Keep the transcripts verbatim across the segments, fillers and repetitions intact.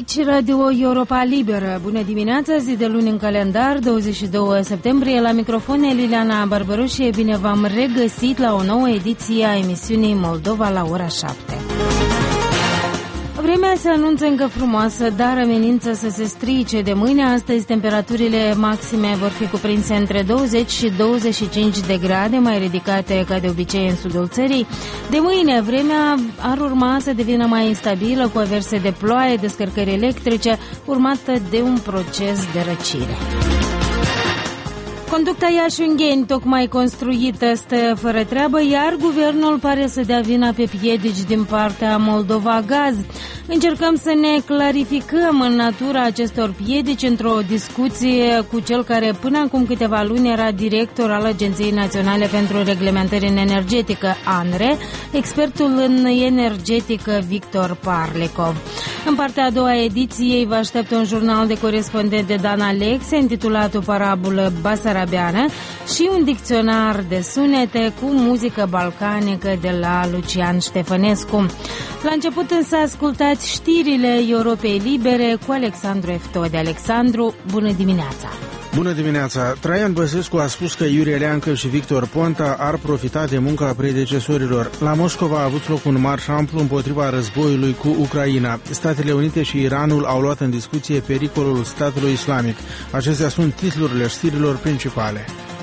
Aici Radio Europa Liberă. Bună dimineața, zi de luni în calendar, douăzeci și doi septembrie. La microfon Liliana Barbaru și bine v-am regăsit la o nouă ediție a emisiunii Moldova la ora șapte. Vremea se anunță încă frumoasă, dar amenință să se strice de mâine. Astăzi temperaturile maxime vor fi cuprinse între douăzeci și douăzeci și cinci de grade, mai ridicate ca de obicei în sudul țării. De mâine vremea ar urma să devină mai instabilă, cu averse de ploaie, descărcări electrice, urmată de un proces de răcire. Conducta Iași-Ungheni, tocmai construită, stă fără treabă, iar guvernul pare să dea vina pe piedici din partea Moldova Gaz. Încercăm să ne clarificăm în natura acestor piedici într-o discuție cu cel care până acum câteva luni era director al Agenției Naționale pentru Reglementare în Energetică, ANRE, expertul în energetică Victor Parlecov. În partea a doua ediției vă așteaptă un jurnal de corespondent de Dan Alexe, intitulat O parabulă basarabeană, și un dicționar de sunete cu muzică balcanică de la Lucian Ștefănescu. La început însă ascultați știrile Europei Libere cu Alexandru Eftode. Alexandru, bună dimineața! Bună dimineața! Traian Băsescu a spus că Iurie Leancă și Victor Ponta ar profita de munca predecesorilor. La Moscova a avut loc un marș amplu împotriva războiului cu Ucraina. Statele Unite și Iranul au luat în discuție pericolul statului islamic. Acestea sunt titlurile știrilor principale.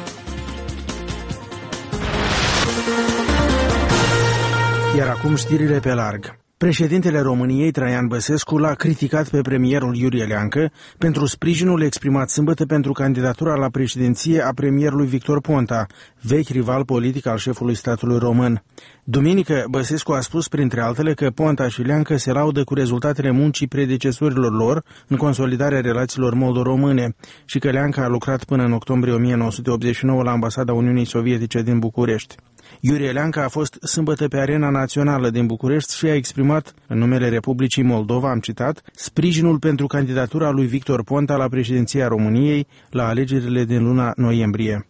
Iar acum știrile pe larg. Președintele României, Traian Băsescu, l-a criticat pe premierul Iurie Leancă pentru sprijinul exprimat sâmbătă pentru candidatura la președinție a premierului Victor Ponta, vechi rival politic al șefului statului român. Duminică, Băsescu a spus, printre altele, că Ponta și Leancă se laudă cu rezultatele muncii predecesorilor lor în consolidarea relațiilor moldo-române și că Leancă a lucrat până în octombrie o mie nouă sute optzeci și nouă la Ambasada Uniunii Sovietice din București. Iurie Leancă a fost sâmbătă pe Arena Națională din București și a exprimat, în numele Republicii Moldova, am citat, sprijinul pentru candidatura lui Victor Ponta la președinția României la alegerile din luna noiembrie.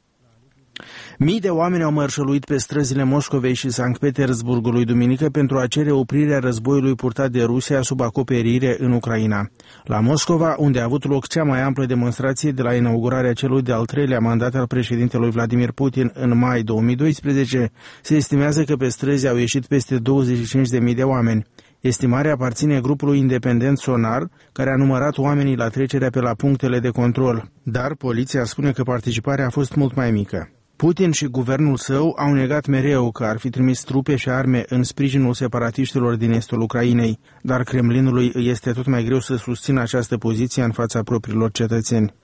Mii de oameni au mărșăluit pe străzile Moscovei și Sankt Petersburgului duminică pentru a cere oprirea războiului purtat de Rusia sub acoperire în Ucraina. La Moscova, unde a avut loc cea mai amplă demonstrație de la inaugurarea celui de-al treilea mandat al președintelui Vladimir Putin în mai două mii doisprezece, se estimează că pe străzi au ieșit peste douăzeci și cinci de mii de oameni. Estimarea aparține grupului independent Sonar, care a numărat oamenii la trecerea pe la punctele de control, dar poliția spune că participarea a fost mult mai mică. Putin și guvernul său au negat mereu că ar fi trimis trupe și arme în sprijinul separatiștilor din estul Ucrainei, dar Kremlinului îi este tot mai greu să susțină această poziție în fața propriilor cetățeni.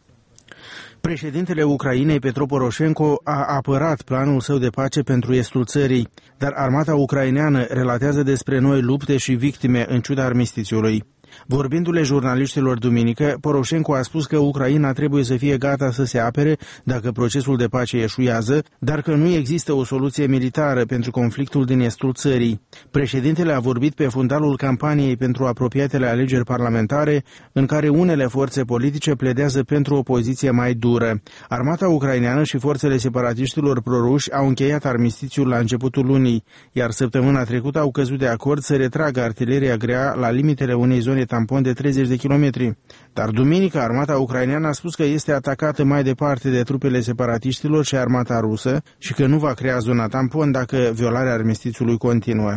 Președintele Ucrainei, Petro Poroșenko, a apărat planul său de pace pentru estul țării, dar armata ucraineană relatează despre noi lupte și victime în ciuda armistițiului. Vorbindu-le jurnaliștilor duminică, Poroșenko a spus că Ucraina trebuie să fie gata să se apere dacă procesul de pace eșuează, dar că nu există o soluție militară pentru conflictul din estul țării. Președintele a vorbit pe fundalul campaniei pentru apropiatele alegeri parlamentare, în care unele forțe politice pledează pentru o poziție mai dură. Armata ucraineană și forțele separatiștilor proruși au încheiat armistițiul la începutul lunii, iar săptămâna trecută au căzut de acord să retragă artileria grea la limitele unei zone tampon de treizeci de kilometri. Dar duminică armata ucraineană a spus că este atacată mai departe de trupele separatiștilor și armata rusă și că nu va crea zona tampon dacă violarea armistițiului continuă.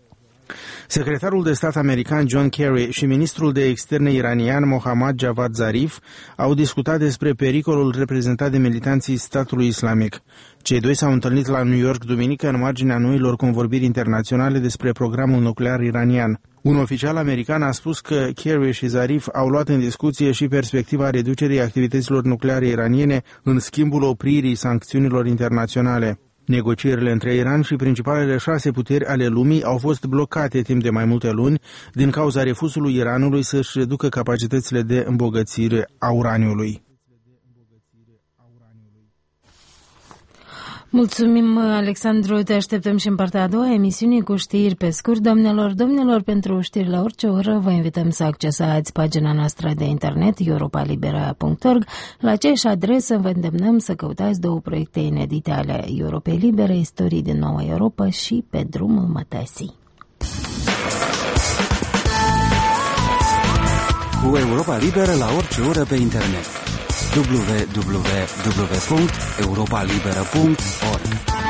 Secretarul de stat american John Kerry și ministrul de externe iranian Mohammad Javad Zarif au discutat despre pericolul reprezentat de militanții statului islamic. Cei doi s-au întâlnit la New York duminică în marginea noilor convorbiri internaționale despre programul nuclear iranian. Un oficial american a spus că Kerry și Zarif au luat în discuție și perspectiva reducerii activităților nucleare iraniene în schimbul opririi sancțiunilor internaționale. Negocierile între Iran și principalele șase puteri ale lumii au fost blocate timp de mai multe luni din cauza refuzului Iranului să-și reducă capacitățile de îmbogățire a uraniului. Mulțumim, Alexandru, te așteptăm și în partea a doua emisiunii cu știri pe scurt. Doamnelor, domnilor, pentru știri la orice oră vă invităm să accesați pagina noastră de internet europa libera punct org. La aceeași adresă vă îndemnăm să căutați două proiecte inedite ale Europei Libere, Istorii din Noua Europa și Pe drumul mătăsii. cu Europa Liberă la orice oră pe internet. w w w punct europa liberă punct org.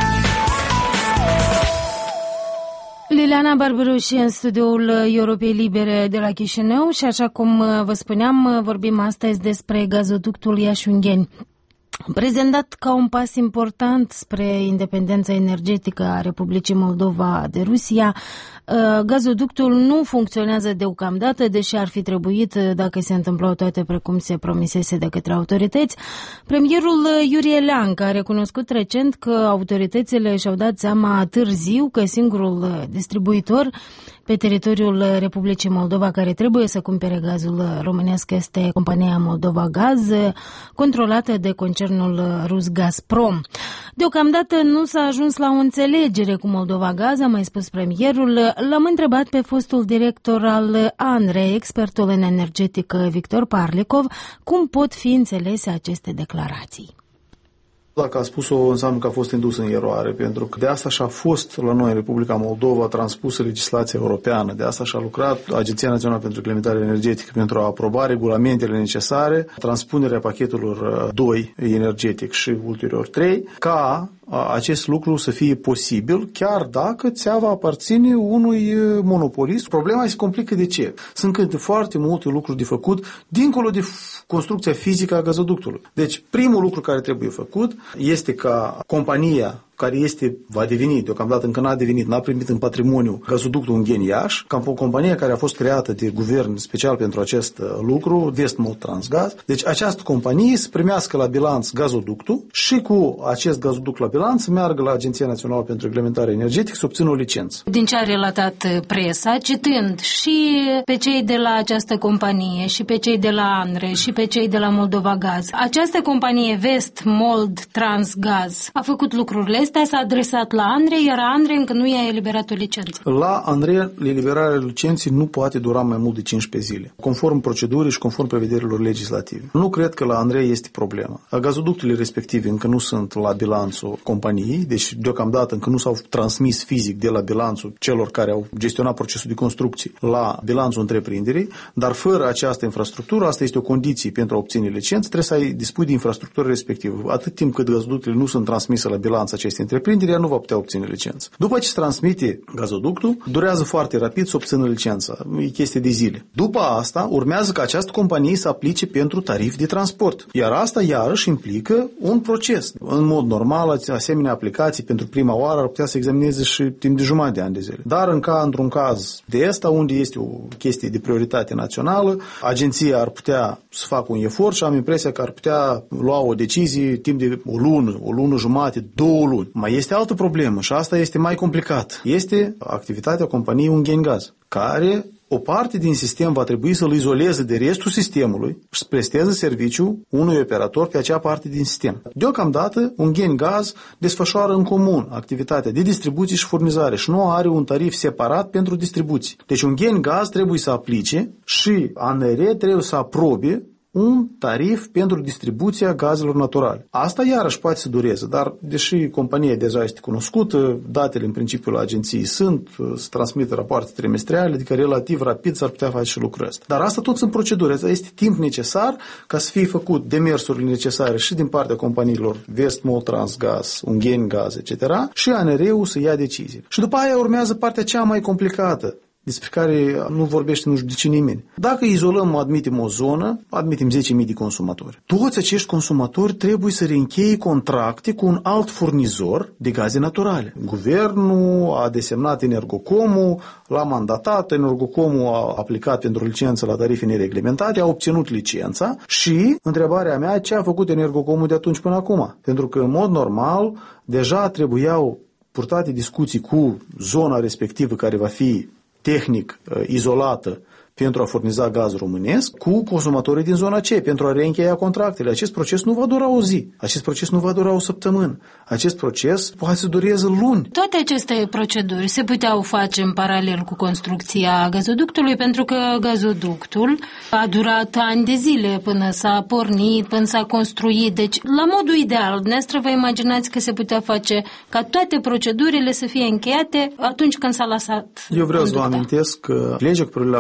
Liliana Barbaroș în studioul Europei Libere de la Chișinău și așa cum vă spuneam, vorbim astăzi despre gazoductul Iași-Ungheni. Prezentat ca un pas important spre independența energetică a Republicii Moldova de Rusia, gazoductul nu funcționează deocamdată, deși ar fi trebuit dacă se întâmplau toate precum se promisese de către autorități. Premierul Iurie Leancă a recunoscut recent că autoritățile și-au dat seama târziu că singurul distribuitor pe teritoriul Republicii Moldova care trebuie să cumpere gazul românesc este compania Moldova Gaz, controlată de concernul rus Gazprom. Deocamdată nu s-a ajuns la o înțelegere cu Moldova Gaz, a mai spus premierul. L-am întrebat pe fostul director al ANRE, expertul în energetică Victor Parlikov, cum pot fi înțelese aceste declarații. Dacă a spus-o, înseamnă că a fost indus în eroare, pentru că de asta și-a fost la noi în Republica Moldova transpusă legislația europeană, de asta și-a lucrat Agenția Națională pentru Reglementare Energetică pentru a aproba regulamentele necesare, transpunerea pachetelor doi energetic și ulterior trei, ca acest lucru să fie posibil, chiar dacă țeava aparține unui monopolist. Problema se complică de ce? Sunt foarte multe lucruri de făcut, dincolo de construcția fizică a gazoductului. Deci, primul lucru care trebuie făcut este ca compania care este, va deveni, deocamdată încă n-a devenit, n-a primit în patrimoniu gazoductul Ungheni-Iași, ca o companie care a fost creată de guvern special pentru acest lucru, Vestmold Transgaz. Deci această companie să primească la bilanț gazoductul și cu acest gazoduct la bilanț să meargă la Agenția Națională pentru Reglementare Energetică să obțină o licență. Din ce a relatat presa, citând și pe cei de la această companie, și pe cei de la ANRE, și pe cei de la Moldova Gaz, această companie Vestmold Transgaz a făcut lucrurile astea, s-a adresat la ANRE, iar ANRE încă nu i-a eliberat o licență. La ANRE, eliberarea licenței nu poate dura mai mult de cincisprezece zile, conform procedurii și conform prevederilor legislative. Nu cred că la ANRE este problema. Gazoductele respective încă nu sunt la bilanțul companiei, deci deocamdată încă nu s-au transmis fizic de la bilanțul celor care au gestionat procesul de construcție la bilanțul întreprinderii, dar fără această infrastructură, asta este o condiție pentru a obține licență, trebuie să ai dispui de infrastructura respectivă. Atât timp cât gazoductele nu sunt transmise la bilanț acestei întreprinderi, ea nu va putea obține licență. După ce se transmite gazoductul, durează foarte rapid să obțină licența. E chestie de zile. După asta, urmează ca această companie să aplice pentru tarif de transport. Iar asta, iarăși, implică un proces. În mod normal, asemenea aplicații pentru prima oară ar putea să examineze și timp de jumătate de ani de zile. Dar în ca, într-un caz de ăsta, unde este o chestie de prioritate națională, agenția ar putea să facă un efort și am impresia că ar putea lua o decizie timp de o lună, o lună jumate, două luni. Mai este altă problemă și asta este mai complicat. Este activitatea companiei Ungheni Gaz, care o parte din sistem va trebui să-l izoleze de restul sistemului și să presteze serviciu unui operator pe acea parte din sistem. Deocamdată, Ungheni Gaz desfășoară în comun activitatea de distribuție și furnizare și nu are un tarif separat pentru distribuție. Deci Ungheni Gaz trebuie să aplice și ANRE trebuie să aprobe un tarif pentru distribuția gazelor naturale. Asta iarăși poate să dureze, dar deși compania deja este cunoscută, datele în principiu la agenții sunt, se transmit rapoarte trimestriale, adică relativ rapid s-ar putea face și lucrul ăsta. Dar asta tot sunt proceduri, asta este timp necesar ca să fie făcut demersurile necesare și din partea companiilor Vestmold Transgaz, Ungheni Gaz, et cetera și ANRE-ul să ia decizii. Și după aia urmează partea cea mai complicată, despre care nu vorbește nu știu de ce nimeni. Dacă izolăm, admitem o zonă, admitem zece mii de consumatori. Toți acești consumatori trebuie să reîncheie contracte cu un alt furnizor de gaze naturale. Guvernul a desemnat Energocomul, l-a mandatat, Energocomul a aplicat pentru licență la tarife nereglementate, a obținut licența și întrebarea mea, ce a făcut Energocomul de atunci până acum? Pentru că, în mod normal, deja trebuiau purtate discuții cu zona respectivă care va fi tehnic uh, izolată pentru a furniza gaz românesc cu consumatorii din zona C, pentru a reîncheia contractele. Acest proces nu va dura o zi, acest proces nu va dura o săptămână, acest proces poate să dureze luni. Toate aceste proceduri se puteau face în paralel cu construcția gazoductului, pentru că gazoductul a durat ani de zile până s-a pornit, până s-a construit. Deci, la modul ideal, dumneavoastră vă imaginați că se putea face ca toate procedurile să fie încheiate atunci când s-a lăsat. Eu vreau să vă amintesc că legea cu privire la gaze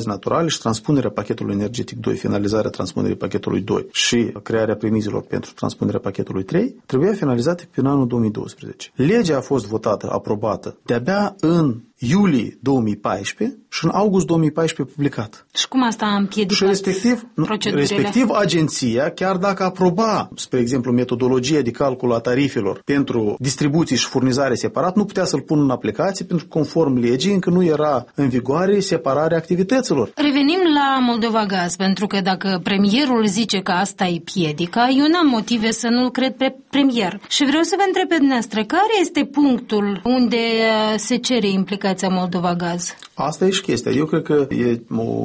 naturale și transpunerea pachetului energetic doi, finalizarea transpunerii pachetului doi și crearea premizilor pentru transpunerea pachetului trei, trebuia finalizate prin anul două mii doisprezece. Legea a fost votată, aprobată, de-abia în iulie două mii paisprezece și în august două mii paisprezece publicat. Și cum asta a împiedicat și respectiv, procedurile? Respectiv, agenția, chiar dacă aproba, spre exemplu, metodologia de calcul a tarifelor pentru distribuție și furnizare separat, nu putea să-l pună în aplicație pentru că, conform legii, încă nu era în vigoare separarea activităților. Revenim la Moldova Gaz, pentru că dacă premierul zice că asta e piedica, eu n-am motive să nu-l cred pe premier. Și vreau să vă întreb pe dumneavoastră, care este punctul unde se cere implicația Moldova Gaz? Asta e și chestia. Eu cred că e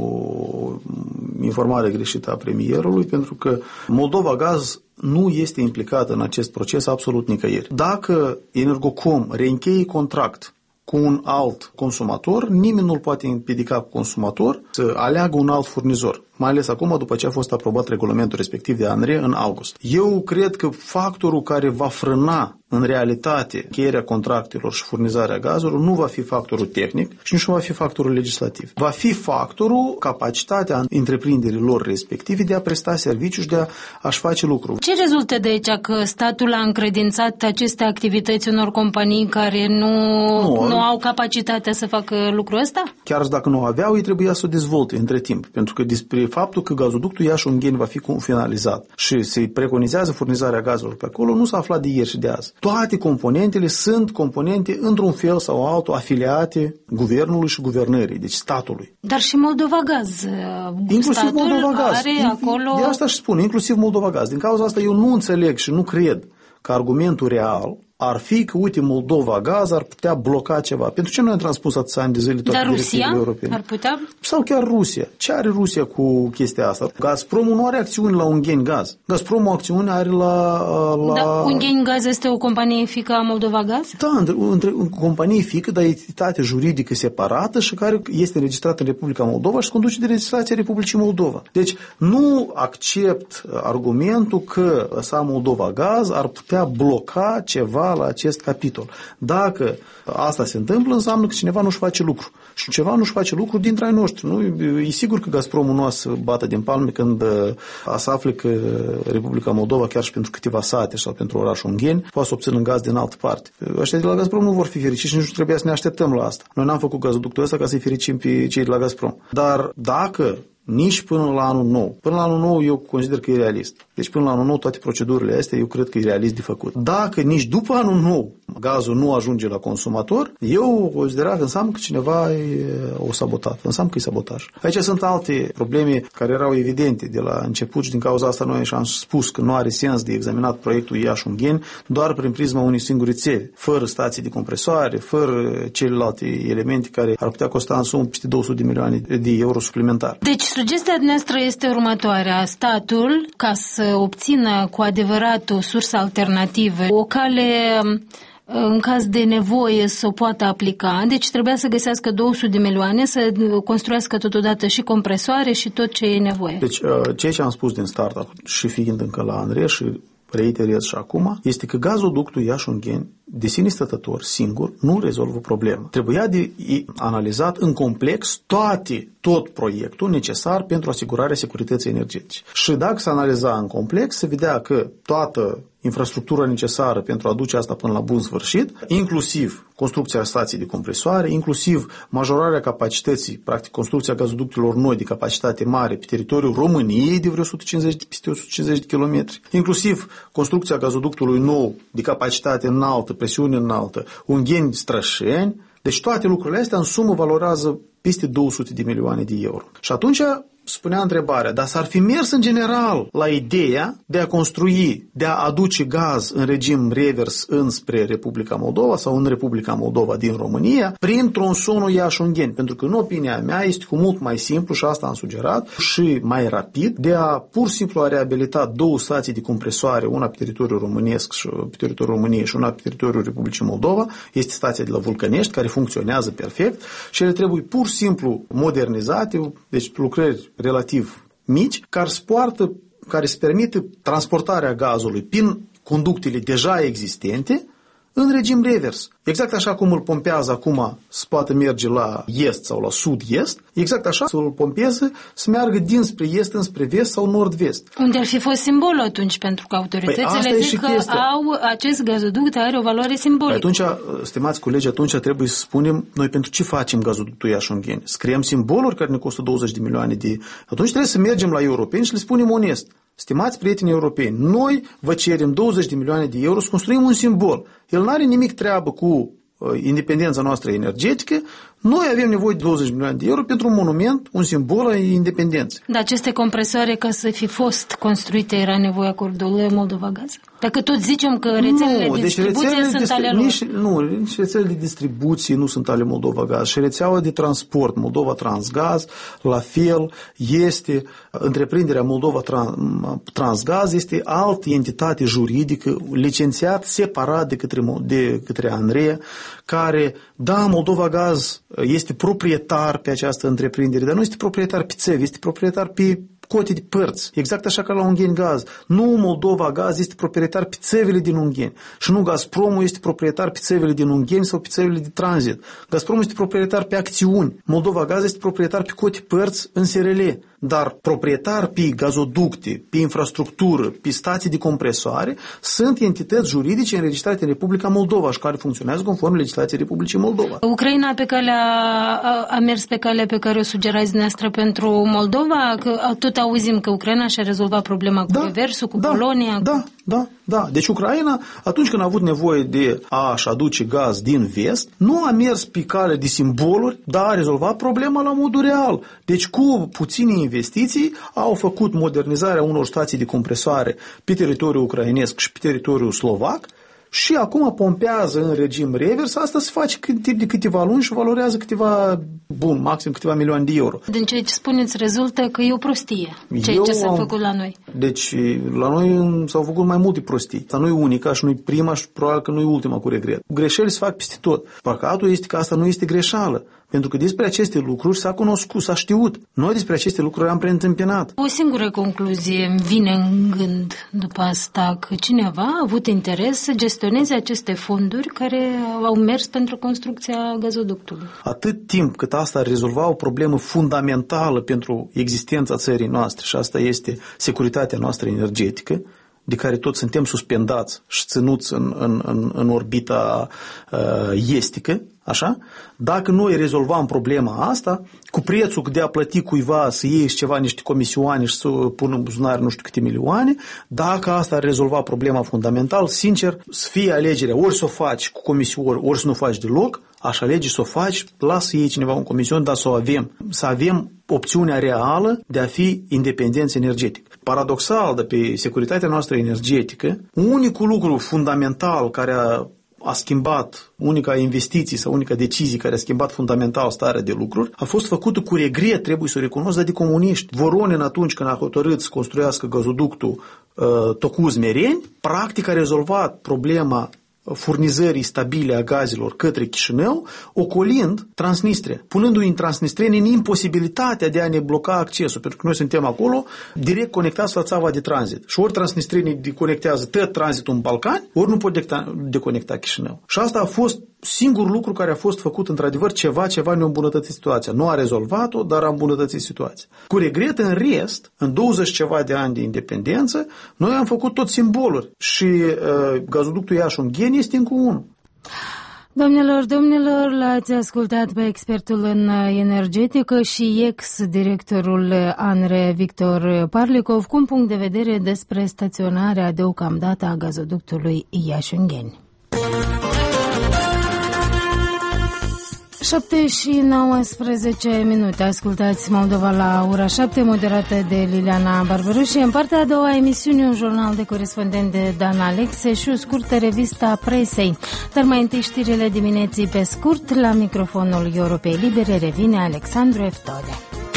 o informare greșită a premierului, pentru că Moldova Gaz nu este implicată în acest proces absolut nicăieri. Dacă Energocom reîncheie contract cu un alt consumator, nimeni nu-l poate împiedica cu consumator să aleagă un alt furnizor, mai ales acum după ce a fost aprobat regulamentul respectiv de ANRE în august. Eu cred că factorul care va frâna în realitate încheierea contractelor și furnizarea gazelor nu va fi factorul tehnic și nici nu va fi factorul legislativ. Va fi factorul capacitatea întreprinderilor respective de a presta serviciu și de a, a-și face lucru. Ce rezultă de aici că statul a încredințat aceste activități unor companii care nu, nu, nu au capacitatea să facă lucrul ăsta? Chiar dacă nu aveau, ei trebuia să o dezvolte între timp, pentru că despre faptul că gazoductul Iași-Ungheni va fi finalizat și se preconizează furnizarea gazelor pe acolo, nu s-a aflat de ieri și de azi. Toate componentele sunt componente într-un fel sau altul afiliate guvernului și guvernării, deci statului. Dar și Moldova Gaz. Inclusiv statul Moldova Gaz. Are acolo... De asta și spun, inclusiv Moldova Gaz. Din cauza asta eu nu înțeleg și nu cred că argumentul real ar fi că, uite, Moldova Gaz ar putea bloca ceva. Pentru ce nu am transpus atâția ani de zile toate Dar directivele Rusia europene? Ar putea? Sau chiar Rusia. Ce are Rusia cu chestia asta? Gazpromul nu are acțiuni la Ungheni Gaz. Gazpromul acțiune are la... la... Da, Ungheni Gaz este o companie fică a Moldova Gaz? Da, între, între o companie fică, dar entitate juridică separată și care este înregistrată în Republica Moldova și se conduce de legislația Republicii Moldova. Deci nu accept argumentul că ăsta Moldova Gaz ar putea bloca ceva la acest capitol. Dacă asta se întâmplă, înseamnă că cineva nu-și face lucru. Și ceva nu-și face lucru dintre ai noștri. Nu? E sigur că Gazpromul nu o să bată din palme când a să afle că Republica Moldova, chiar și pentru câteva sate sau pentru orașul Ungheni, poate să obțină gaz din altă parte. Ăștia de la Gazprom nu vor fi fericiți și nici nu trebuia să ne așteptăm la asta. Noi n-am făcut gazoductul ăsta ca să-i fericim pe cei de la Gazprom. Dar dacă nici până la anul nou. Până la anul nou eu consider că e realist. Deci până la anul nou toate procedurile astea eu cred că e realist de făcut. Dacă nici după anul nou gazul nu ajunge la consumator, eu consider că înseamnă că cineva e o sabotat. Înseamnă că e sabotaj. Aici sunt alte probleme care erau evidente de la început și din cauza asta noi și-am spus că nu are sens de examinat proiectul Iași-Ungheni doar prin prisma unei singure țări, fără stații de compresoare, fără celelalte elemente care ar putea costa în sumă peste două sute de milioane de euro suplimentar. Deci sugestia noastră este următoarea. Statul, ca să obțină cu adevărat o sursă alternativă, o cale în caz de nevoie să o poată aplica, deci trebuia să găsească două sute de milioane, să construiască totodată și compresoare și tot ce e nevoie. Deci ceea ce am spus din start și fiind încă la ANRE și reiterez și acum, este că gazoductul Iași-Ungheni de sine stătător, singur, nu rezolvă problema. Trebuia de analizat în complex toate, tot proiectul necesar pentru asigurarea securității energetice. Și dacă se analiza în complex, se vedea că toată infrastructura necesară pentru a duce asta până la bun sfârșit, inclusiv construcția stației de compresoare, inclusiv majorarea capacității, practic construcția gazoductelor noi de capacitate mare pe teritoriul României de vreo o sută cincizeci, peste o sută cincizeci de kilometri, inclusiv construcția gazoductului nou de capacitate înaltă, presiune înaltă, Ungheni-Strășeni. Deci toate lucrurile astea în sumă valorează peste două sute de milioane de euro. Și atunci spunea întrebarea, dar s-ar fi mers în general la ideea de a construi, de a aduce gaz în regim revers înspre Republica Moldova sau în Republica Moldova din România prin tronsonul Iași-Ungheni, pentru că în opinia mea este cu mult mai simplu, și asta am sugerat, și mai rapid, de a pur și simplu a reabilita două stații de compresoare, una pe teritoriul românesc și pe teritoriul României și una pe teritoriul Republicii Moldova, este stația de la Vulcănești, care funcționează perfect și ele trebuie pur și simplu modernizate, deci lucrări relativ mici, care se poartă, care se permite transportarea gazului prin conductele deja existente în regim revers. Exact așa cum îl pompează acum să poată merge la est sau la sud-est, exact așa să îl pompeze să meargă dinspre est înspre vest sau nord-vest. Unde ar fi fost simbolul atunci, pentru că autoritățile păi zic că au, acest gazoduct are o valoare simbolică. Păi atunci, stimați colegi, atunci trebuie să spunem noi pentru ce facem gazoductul Iași-Ungheni. Să creăm simboluri care ne costă douăzeci de milioane de... Atunci trebuie să mergem la europeni și le spunem onest. Stimați prieteni europeni, noi vă cerem douăzeci de milioane de euro să construim un simbol. El nu are nimic treabă cu uh, independența noastră energetică. Noi avem nevoie de douăzeci de milioane de euro pentru un monument, un simbol al independenței. Dar aceste compresoare, ca să fi fost construite, era nevoie acordul Moldova Gaz? Dacă tot zicem că rețelele nu, de distribuție deci sunt distri- ale lor. Nici, nu, nici rețelele de distribuție nu sunt ale Moldova Gaz. Și rețeaua de transport, Moldova Transgaz, la fel, este întreprinderea Moldova Transgaz, este altă entitate juridică, licențiat separat de către, de către ANRE, care, da, Moldova Gaz este proprietar pe această întreprindere, dar nu este proprietar pe țevi, este proprietar pe cote de părți, exact așa ca la Ungheni Gaz. Nu Moldova Gaz este proprietar pe țevele din Ungheni și nu Gazpromul este proprietar pe țevele din Ungheni sau pe țevele de tranzit. Gazpromul este proprietar pe acțiuni. Moldova Gaz este proprietar pe cote părți în S R L. Dar proprietar pe gazoducte, pe infrastructură, pe stații de compresoare, sunt entități juridice înregistrate în Republica Moldova și care funcționează conform legislației Republicii Moldova. Ucraina pe calea, a, a mers pe calea pe care o sugerați dumneavoastră pentru Moldova? Că tot auzim că Ucraina și-a rezolvat problema cu da, reversul, cu da, Polonia. Da, cu... da, da. Deci Ucraina, atunci când a avut nevoie de a-și aduce gaz din vest, nu a mers pe cale de simboluri, dar a rezolvat problema la modul real. Deci cu puține investiții au făcut modernizarea unor stații de compresoare pe teritoriul ucrainesc și pe teritoriul slovac și acum pompează în regim revers. Asta se face timp de câteva luni și valorează câteva, bun, maxim câteva milioane de euro. Din ce spuneți rezultă că e o prostie ceea ce s-a făcut la noi. Deci la noi s-au făcut mai multe prostii. Asta nu e unica și nu e prima și probabil că nu e ultima cu regret. Greșeli se fac peste tot. Păcatul este că asta nu este greșeală. Pentru că despre aceste lucruri s-a cunoscut, s-a știut. Noi despre aceste lucruri am preîntâmpinat. O singură concluzie îmi vine în gând după asta, că cineva a avut interes să gestioneze aceste fonduri care au mers pentru construcția gazoductului. Atât timp cât asta ar rezolva o problemă fundamentală pentru existența țării noastre, și asta este securitatea noastră energetică, de care toți suntem suspendați și ținuți în, în, în, în orbita uh, estică, așa? Dacă noi rezolvam problema asta, cu prețul de a plăti cuiva să iei ceva, niște comisioane și să pună în buzunar nu știu câte milioane, dacă asta ar rezolva problema fundamental, sincer, să fie alegerea, ori să o faci cu comisiuni, ori să nu o faci deloc, aș alege să o faci, lasă să iei cineva un comision, dar să o avem, să avem opțiunea reală de a fi independenți energetic. Paradoxal, de pe securitatea noastră energetică, unicul lucru fundamental care a a schimbat, unica investiție sau unica decizie care a schimbat fundamental starea de lucruri, a fost făcută cu regret, trebuie să o recunosc, dar de comuniști. Voronin, atunci când a hotărât să construiască gazoductul uh, Tocuz-Mereni, practic a rezolvat problema furnizării stabile a gazelor către Chișinău, ocolind Transnistria, punându-i în transnistreni în imposibilitatea de a ne bloca accesul, pentru că noi suntem acolo direct conectați la țava de tranzit. Și ori transnistrenii deconectează tot tranzitul în Balcani, ori nu pot deconecta Chișinău. Și asta a fost singurul lucru care a fost făcut într-adevăr ceva, ceva ne-a îmbunătățit situația. Nu a rezolvat-o, dar a îmbunătățit situația. Cu regret, în rest, în douăzeci ceva de ani de independență, noi am făcut tot simboluri și uh, gazoductul Iași-Ungheni este încă unul. Domnilor, domnilor, l-ați ascultat pe expertul în energetică și ex-directorul ANRE Victor Parlicov cu un punct de vedere despre staționarea deocamdată a gazoductului Iași-Ungheni. șapte și nouăsprezece minute. Ascultați Moldova la ora șapte, moderată de Liliana Barberu și în partea a doua emisiune un jurnal de corespondent de Dan Alexe și o scurtă revistă a presei. Dar mai întâi știrile dimineții pe scurt. La microfonul Europei Libere revine Alexandru Eftode.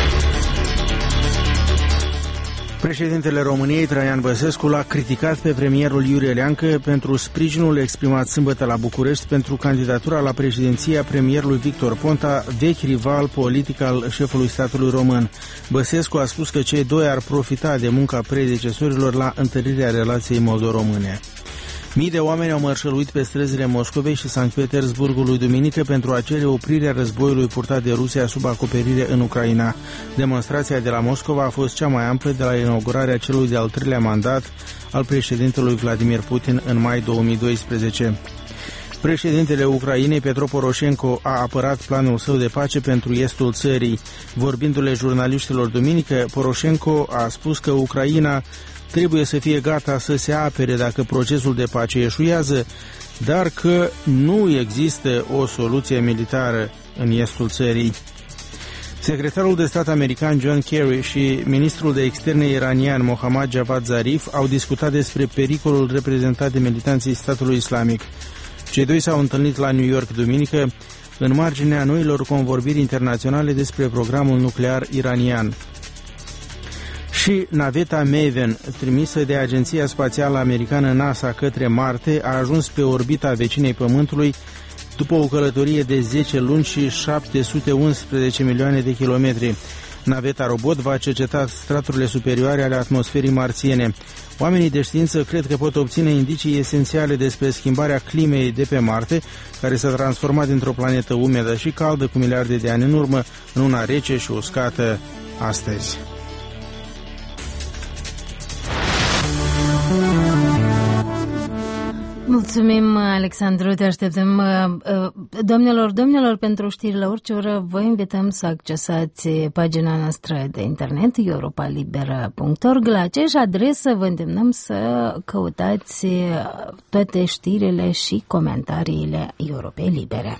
Președintele României, Traian Băsescu, l-a criticat pe premierul Iurie Leancă pentru sprijinul exprimat sâmbătă la București pentru candidatura la președinția premierului Victor Ponta, vechi rival politic al șefului statului român. Băsescu a spus că cei doi ar profita de munca predecesorilor la întărirea relației moldo-române. Mii de oameni au mărșăluit pe străzile Moscovei și Sankt Petersburgului duminică pentru a cere oprirea războiului purtat de Rusia sub acoperire în Ucraina. Demonstrația de la Moscova a fost cea mai amplă de la inaugurarea celui de-al treilea mandat al președintelui Vladimir Putin în mai două mii doisprezece. Președintele Ucrainei, Petro Poroșenko, a apărat planul său de pace pentru estul țării. Vorbindu-le jurnaliștilor duminică, Poroșenko a spus că Ucraina trebuie să fie gata să se apere dacă procesul de pace eșuează, dar că nu există o soluție militară în estul țării. Secretarul de stat american John Kerry și ministrul de externe iranian Mohammad Javad Zarif au discutat despre pericolul reprezentat de militanții statului islamic. Cei doi s-au întâlnit la New York duminică în marginea noilor convorbiri internaționale despre programul nuclear iranian. Și naveta Maven, trimisă de Agenția Spațială Americană NASA către Marte, a ajuns pe orbita vecinei Pământului după o călătorie de zece luni și șapte sute unsprezece milioane de kilometri. Naveta robot va cerceta straturile superioare ale atmosferii marțiene. Oamenii de știință cred că pot obține indicii esențiale despre schimbarea climei de pe Marte, care s-a transformat dintr-o planetă umedă și caldă cu miliarde de ani în urmă în una rece și uscată astăzi. Mulțumim, Alexandru, te așteptăm. Doamnelor, domnilor, pentru știri la orice oră, vă invităm să accesați pagina noastră de internet europa libera punct org. La aceeași adresă vă îndemnăm să căutați toate știrile și comentariile Europei Libere.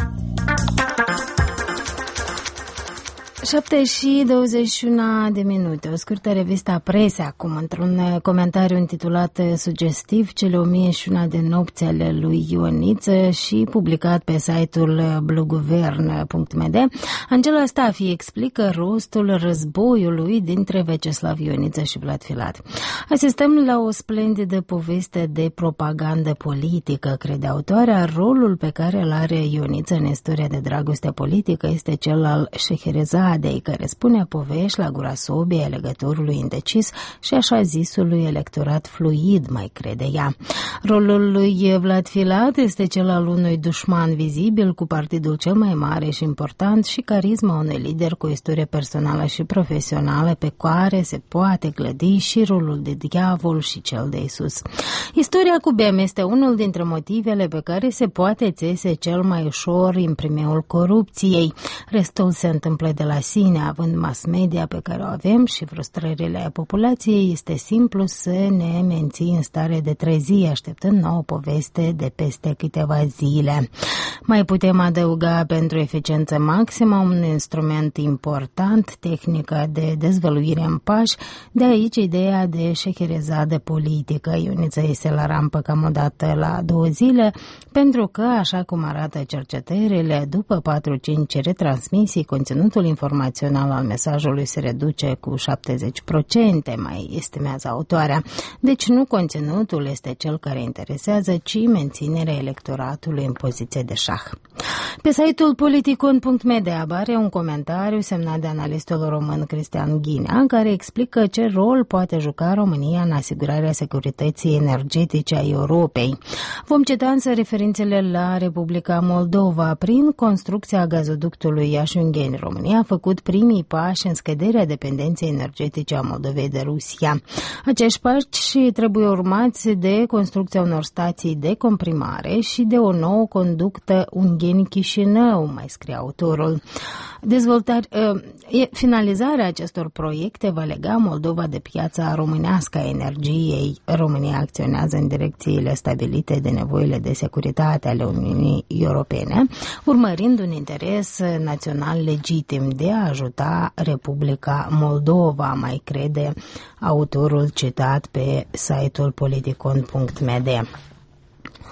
șapte și douăzeci și unu de minute, o scurtă revistă a presei acum, într-un comentariu intitulat sugestiv Cele o mie și una de nopți ale lui Ioniță și publicat pe site-ul bluguvern punct m d. Angela Stafi explică rostul războiului dintre Veceslav Ioniță și Vlad Filat. Asistăm la o splendidă poveste de propagandă politică, crede autoarea. Rolul pe care îl are Ioniță în istoria de dragoste politică este cel al Șeherezadei, care spune povești la gura sobiei alegătorului indecis și așa zisului electorat fluid, mai crede ea. Rolul lui Vlad Filat este cel al unui dușman vizibil cu partidul cel mai mare și important și carisma unui lider cu o istorie personală și profesională pe care se poate clădi și rolul de diavol și cel de Isus. Istoria cu Bem este unul dintre motivele pe care se poate țese cel mai ușor imprimeul corupției. Restul se întâmplă de la sine, având mass media pe care o avem și frustrările populației, este simplu să ne menții în stare de trezii, așteptând nouă poveste de peste câteva zile. Mai putem adăuga pentru eficiență maximă un instrument important, tehnica de dezvăluire în pași, de aici ideea de șecherezadă politică. Ioniță iese la rampă cam o dată la două zile, pentru că, așa cum arată cercetările, după patru-cinci retransmisii, conținutul informațional al mesajului se reduce cu șaptezeci la sută, mai estimează autoarea. Deci nu conținutul este cel care interesează, ci menținerea electoratului în poziție de șah. Pe site-ul politicon punct m d apare un comentariu semnat de analistul român Cristian Ghinea, care explică ce rol poate juca România în asigurarea securității energetice a Europei. Vom cita însă referințele la Republica Moldova. Prin construcția gazoductului Iași-Ungheni, România a făcut primii pași în scăderea dependenței energetice a Moldovei de Rusia. Acești pași trebuie urmați de construcția unor stații de comprimare și de o nouă conductă Ungheni-Chișinău, mai scrie autorul. Dezvoltare, finalizarea acestor proiecte va lega Moldova de piața românească a energiei. România acționează în direcțiile stabilite de nevoile de securitate ale Uniunii Europene, urmărind un interes național legitim de a ajuta Republica Moldova, mai crede autorul citat pe site-ul politicon punct m d.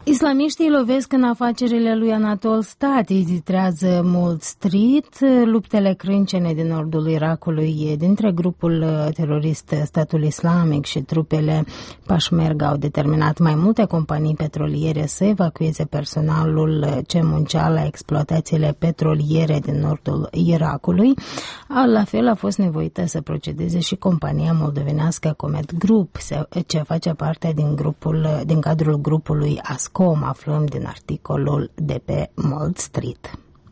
Islamiștii lovesc în afacerile lui Anatol Stati, titrează Mold Street. Luptele crâncene din nordul Irakului dintre grupul terorist Statul Islamic și trupele Peshmerga au determinat mai multe companii petroliere să evacueze personalul ce muncea la exploatațiile petroliere din nordul Irakului. La fel a fost nevoită să procedeze și compania moldovenească Comet Group, ce face parte din, grupul, din cadrul grupului Ascom. Aflăm din articolul de pe Mold Street.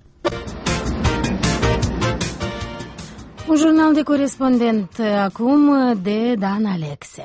Un jurnal de corespondent acum de Dan Alexe.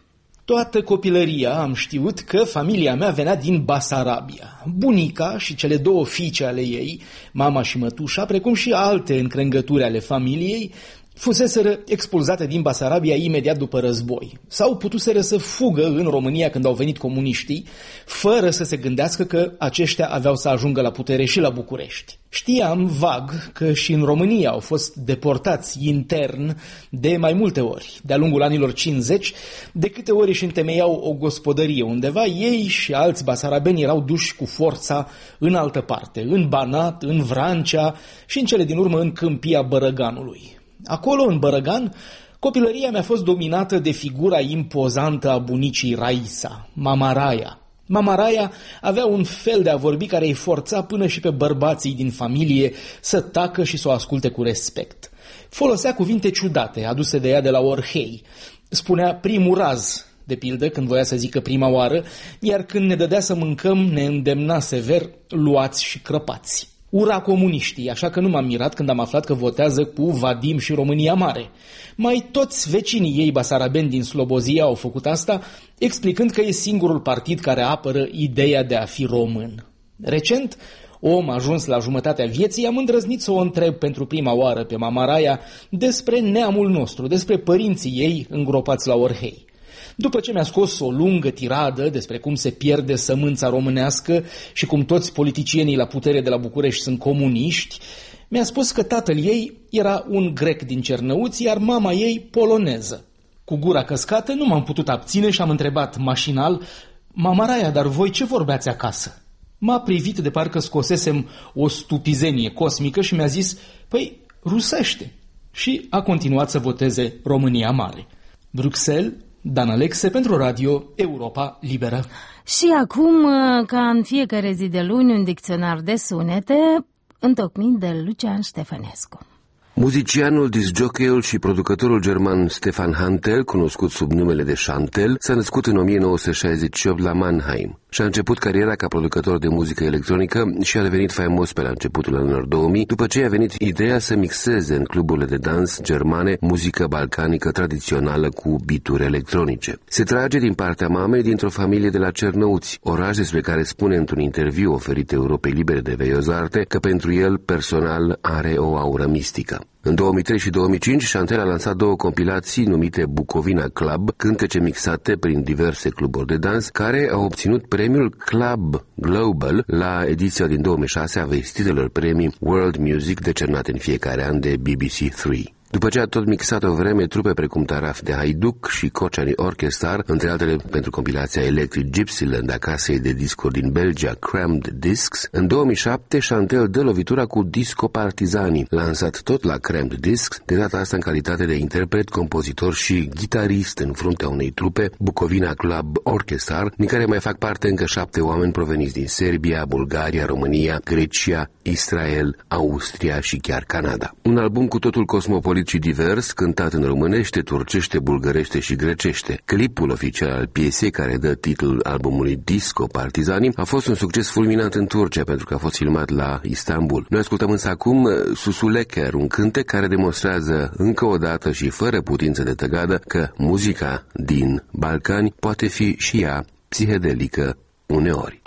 Toată copilăria am știut că familia mea venea din Basarabia. Bunica și cele două fiice ale ei, mama și mătușa, precum și alte încrengături ale familiei, fuseseră expulzate din Basarabia imediat după război sau putuseră să fugă în România când au venit comuniștii, fără să se gândească că aceștia aveau să ajungă la putere și la București. Știam vag că și în România au fost deportați intern de mai multe ori, de-a lungul anilor cincizeci, de câte ori își întemeiau o gospodărie undeva, ei și alți basarabeni erau duși cu forța în altă parte, în Banat, în Vrancea și în cele din urmă în Câmpia Bărăganului. Acolo, în Bărăgan, copilăria mi-a fost dominată de figura impozantă a bunicii Raisa, Mama Raia. Mama Raia avea un fel de a vorbi care îi forța până și pe bărbații din familie să tacă și să o asculte cu respect. Folosea cuvinte ciudate, aduse de ea de la Orhei. Spunea primul raz, de pildă, când voia să zică prima oară, iar când ne dădea să mâncăm, ne îndemna sever, luați și crăpați. Ura comuniștii, așa că nu m-am mirat când am aflat că votează cu Vadim și România Mare. Mai toți vecinii ei basarabeni din Slobozia au făcut asta, explicând că e singurul partid care apără ideea de a fi român. Recent, om ajuns la jumătatea vieții, am îndrăznit să o întreb pentru prima oară pe Mama Raia despre neamul nostru, despre părinții ei îngropați la Orhei. După ce mi-a scos o lungă tiradă despre cum se pierde sămânța românească și cum toți politicienii la putere de la București sunt comuniști, mi-a spus că tatăl ei era un grec din Cernăuți, iar mama ei poloneză. Cu gura căscată nu m-am putut abține și am întrebat mașinal: Mama Raia, dar voi ce vorbeați acasă? M-a privit de parcă scosesem o stupizenie cosmică și mi-a zis: păi, rusește. Și a continuat să voteze România Mare. Bruxelles, Dan Alexe pentru Radio Europa Liberă. Și acum, ca în fiecare zi de luni, un dicționar de sunete întocmit de Lucian Ștefănescu. Muzicianul, disjockeyul și producătorul german Stefan Hantel, cunoscut sub numele de Chantel, s-a născut în o mie nouă sute șaizeci și opt la Mannheim. Și-a început cariera ca producător de muzică electronică și a devenit faimos pe la începutul anilor două mii, după ce a venit ideea să mixeze în cluburile de dans germane muzică balcanică tradițională cu beaturi electronice. Se trage din partea mamei dintr-o familie de la Cernăuți, oraș despre care spune într-un interviu oferit Europei Libere de Veiozarte că pentru el personal are o aură mistică. În două mii trei și două mii cinci, Chantel a lansat două compilații numite Bucovina Club, cântece mixate prin diverse cluburi de dans, care au obținut premiul Club Global la ediția din două mii șase a vestitelor premii World Music decernate în fiecare an de B B C trei. După ce a tot mixat o vreme trupe precum Taraf de Haiduc și Kocani Orchestra, între altele pentru compilația Electric Gypsyland a casei de discuri din Belgia Crammed Discs, în două mii șapte Chantel dă lovitura cu Disco Partizani, lansat tot la Crammed Discs, de data asta în calitate de interpret, compozitor și gitarist în fruntea unei trupe, Bucovina Club Orchestra, din care mai fac parte încă șapte oameni proveniți din Serbia, Bulgaria, România, Grecia, Israel, Austria și chiar Canada. Un album cu totul cosmopolit și divers, cântat în românește, turcește, bulgărește și grecește. Clipul oficial al piesei, care dă titlul albumului Disco Partizani, a fost un succes fulminant în Turcia pentru că a fost filmat la Istanbul. Noi ascultăm însă acum Susuleker, un cântec care demonstrează încă o dată și fără putință de tăgadă că muzica din Balcani poate fi și ea psihedelică uneori.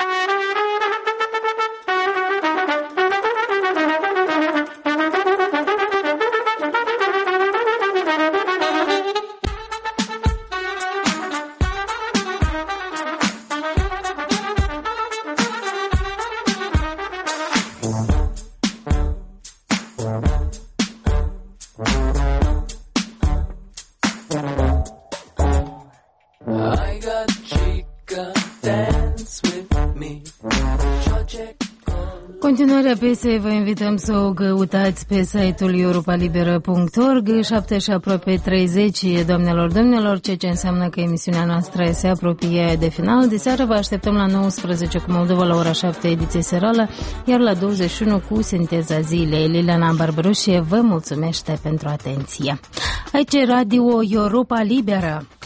I got chica dance. Continuarea piesei vă invităm să o căutați pe site-ul europa liberă punct org. șapte și aproape treizeci, doamnelor, domnilor, ceea ce înseamnă că emisiunea noastră se apropie de final. De seară vă așteptăm la nouăsprezece cu Moldova la ora șapte, ediție serală, iar la douăzeci și unu cu Sinteza Zilei. Liliana Barbaroșie vă mulțumește pentru atenție. Aici Radio Europa Liberă.